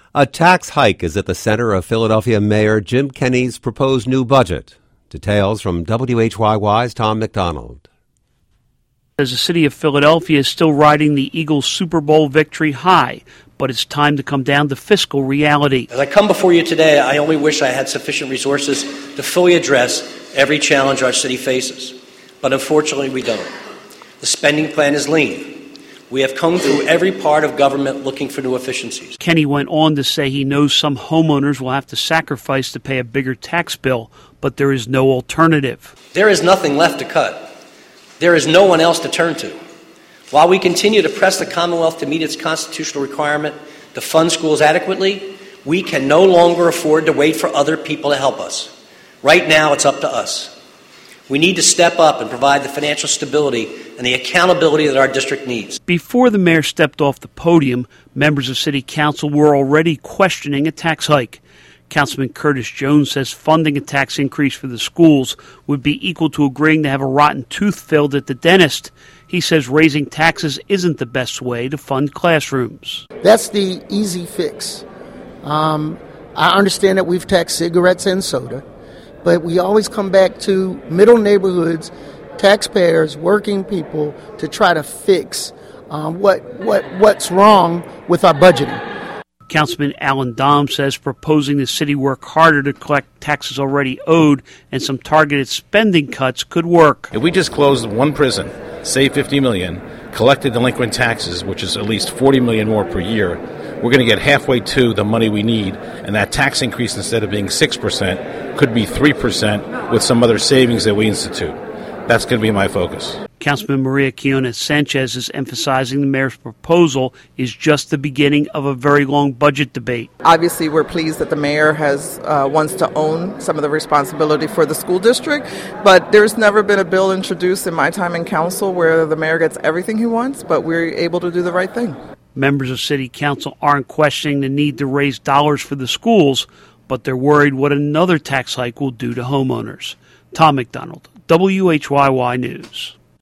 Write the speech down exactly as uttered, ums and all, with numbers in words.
A tax hike is at the center of Philadelphia Mayor Jim Kenney's proposed new budget. Details from W H Y Y's Tom McDonald. As the city of Philadelphia is still riding the Eagles' Super Bowl victory high, but it's time to come down to fiscal reality. As I come before you today, I only wish I had sufficient resources to fully address every challenge our city faces. But unfortunately, we don't. The spending plan is lean. We have combed through every part of government looking for new efficiencies. Kenney went on to say he knows some homeowners will have to sacrifice to pay a bigger tax bill, but there is no alternative. There is nothing left to cut. There is no one else to turn to. While we continue to press the Commonwealth to meet its constitutional requirement to fund schools adequately, we can no longer afford to wait for other people to help us. Right now, it's up to us. We need to step up and provide the financial stability and the accountability that our district needs. Before the mayor stepped off the podium, members of City Council were already questioning a tax hike. Councilman Curtis Jones says funding a tax increase for the schools would be equal to agreeing to have a rotten tooth filled at the dentist. He says raising taxes isn't the best way to fund classrooms. That's the easy fix. Um, I understand that we've taxed cigarettes and soda, but we always come back to middle neighborhoods, taxpayers, working people to try to fix um, what what what's wrong with our budgeting. Councilman Alan Dom says proposing the city work harder to collect taxes already owed and some targeted spending cuts could work. If we just closed one prison, save fifty million dollars, collected delinquent taxes, which is at least forty million dollars more per year, we're going to get halfway to the money we need, and that tax increase, instead of being six percent, could be three percent with some other savings that we institute. That's going to be my focus. Councilman Maria Quiñones Sanchez is emphasizing the mayor's proposal is just the beginning of a very long budget debate. Obviously, we're pleased that the mayor has uh, wants to own some of the responsibility for the school district, but there's never been a bill introduced in my time in council where the mayor gets everything he wants, but we're able to do the right thing. Members of City Council aren't questioning the need to raise dollars for the schools, but they're worried what another tax hike will do to homeowners. Tom McDonald, W H Y Y News.